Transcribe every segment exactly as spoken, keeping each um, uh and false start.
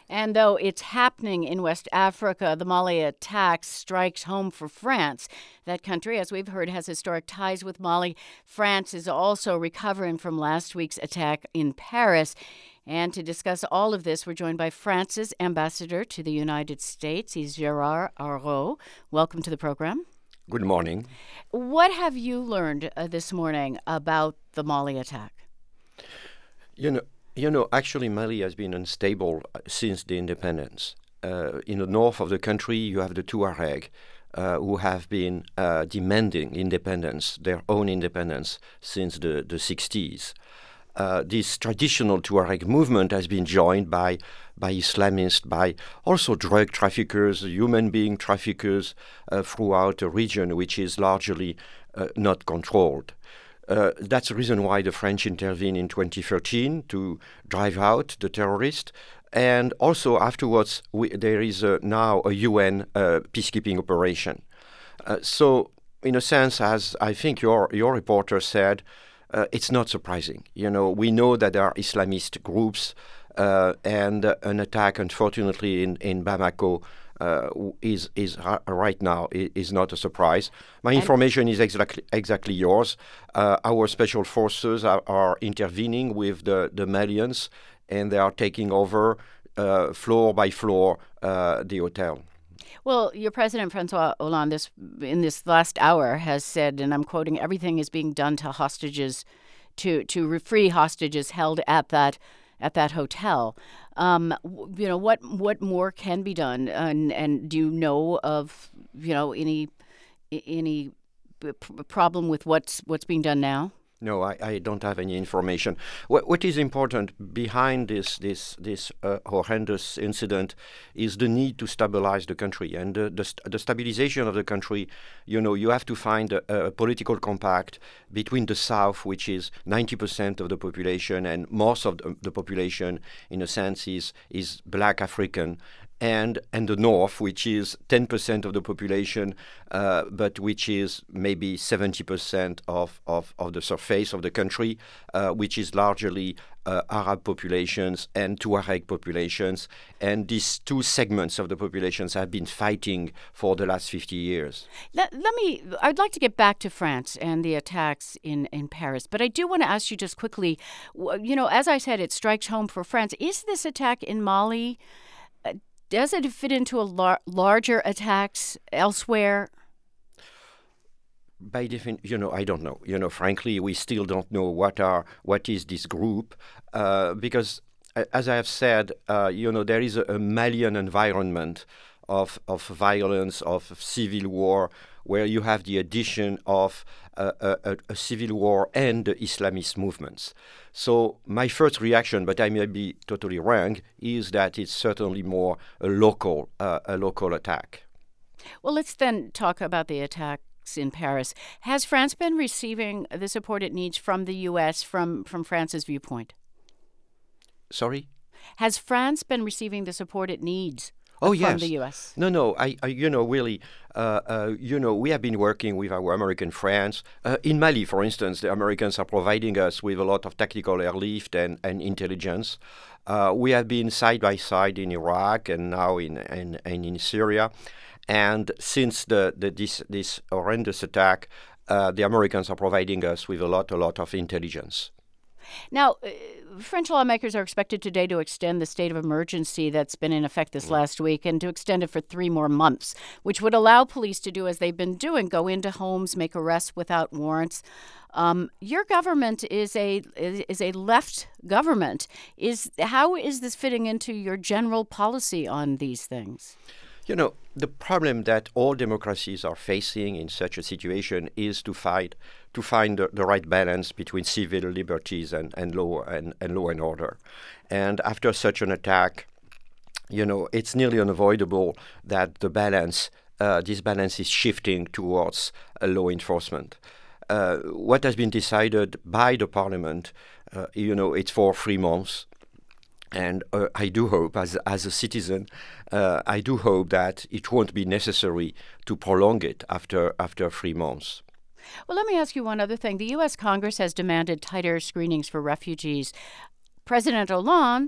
And though it's happening in West Africa, the Mali attack strikes home for France. That country, as we've heard, has historic ties with Mali. France is also recovering from last week's attack in Paris. And to discuss all of this, we're joined by France's ambassador to the United States. He's Gérard Araud. Welcome to the program. Good morning. What have you learned uh, this morning about the Mali attack? You know, you know, actually Mali has been unstable since the independence. Uh, in the north of the country, you have the Tuareg, uh, who have been uh, demanding independence, their own independence, since the, the sixties. Uh, this traditional Tuareg movement has been joined by by Islamists, by also drug traffickers, human being traffickers uh, throughout a region which is largely uh, not controlled. Uh, that's the reason why the French intervened in twenty thirteen to drive out the terrorists. And also afterwards, we, there is uh, now a U N uh, peacekeeping operation. Uh, so in a sense, as I think your, your reporter said, Uh, it's not surprising. You know, we know that there are Islamist groups, uh, and uh, an attack, unfortunately, in, in Bamako uh, is is uh, right now is, is not a surprise. My and information is exactly exactly yours. Uh, our special forces are, are intervening with the, the Malians, and they are taking over uh, floor by floor uh, the hotel. Well, your president, Francois Hollande, this, in this last hour has said, and I'm quoting, everything is being done to hostages, to to free hostages held at that at that hotel. Um, you know, what what more can be done? And, and do you know of, you know, any any problem with what's what's being done now? No, I, I don't have any information. What, what is important behind this this this uh, horrendous incident is the need to stabilize the country, and the, the, st- the stabilization of the country. You know, you have to find a, a political compact between the South, which is ninety percent of the population, and most of the, the population, in a sense, is is Black African, and and the North, which is ten percent of the population, uh, but which is maybe seventy percent of, of, of the surface of the country, uh, which is largely uh, Arab populations and Tuareg populations. And these two segments of the populations have been fighting for the last fifty years. Let, let me, I'd like to get back to France and the attacks in, in Paris, but I do want to ask you just quickly, you know, as I said, it strikes home for France. Is this attack in Mali, uh, does it fit into a lar- larger attacks elsewhere? By definition, you know, I don't know. You know, frankly, we still don't know what are what is this group, uh, because, uh, as I have said, uh, you know, there is a, a Malian environment of of violence, of civil war, where you have the addition of uh, a, a civil war and the Islamist movements. So my first reaction, but I may be totally wrong, is that it's certainly more a local uh, a local attack. Well, let's then talk about the attacks in Paris. Has France been receiving the support it needs from the U S from, from France's viewpoint? Sorry? Has France been receiving the support it needs Oh, from yes. the U S? No, no. I, I you know, really, uh, uh, you know, we have been working with our American friends. Uh, in Mali, for instance, the Americans are providing us with a lot of tactical airlift and, and intelligence. Uh, we have been side by side in Iraq and now in in, and in Syria. And since the, the this this horrendous attack, uh, the Americans are providing us with a lot, a lot of intelligence. Now, uh, French lawmakers are expected today to extend the state of emergency that's been in effect this last week and to extend it for three more months, which would allow police to do as they've been doing, go into homes, make arrests without warrants. Um, your government is a is a left government. Is how is this fitting into your general policy on these things? You know, the problem that all democracies are facing in such a situation is to find to find the, the right balance between civil liberties and, and law and, and law and order. And after such an attack, you know, it's nearly unavoidable that the balance, uh, this balance is shifting towards uh, law enforcement. Uh, what has been decided by the parliament, uh, you know, it's for three months. And uh, I do hope, as as a citizen, uh, I do hope that it won't be necessary to prolong it after after three months. Well, let me ask you one other thing. The U S. Congress has demanded tighter screenings for refugees. President Hollande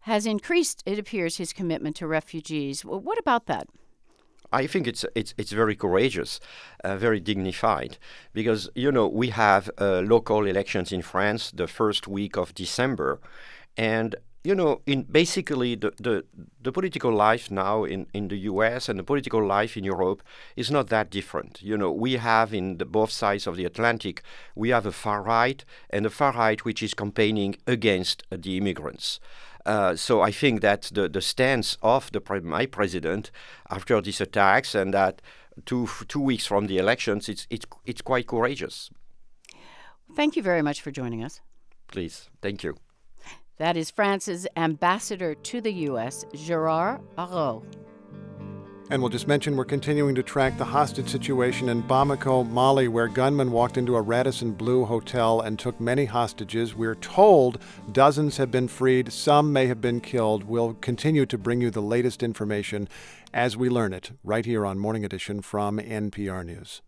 has increased, it appears, his commitment to refugees. Well, what about that? I think it's it's it's very courageous, uh, very dignified, because you know we have uh, local elections in France the first week of December, and you know in basically the, the the political life now in, in the U S and the political life in Europe is not that different. You know we have in the both sides of the Atlantic we have a far right and a far right which is campaigning against uh, the immigrants. Uh, so I think that the, the stance of the my president after these attacks and that two two weeks from the elections, it's it's it's quite courageous. Thank you very much for joining us. Please, thank you. That is France's ambassador to the U S, Gérard Araud. And we'll just mention we're continuing to track the hostage situation in Bamako, Mali, where gunmen walked into a Radisson Blu hotel and took many hostages. We're told dozens have been freed. Some may have been killed. We'll continue to bring you the latest information as we learn it right here on Morning Edition from N P R News.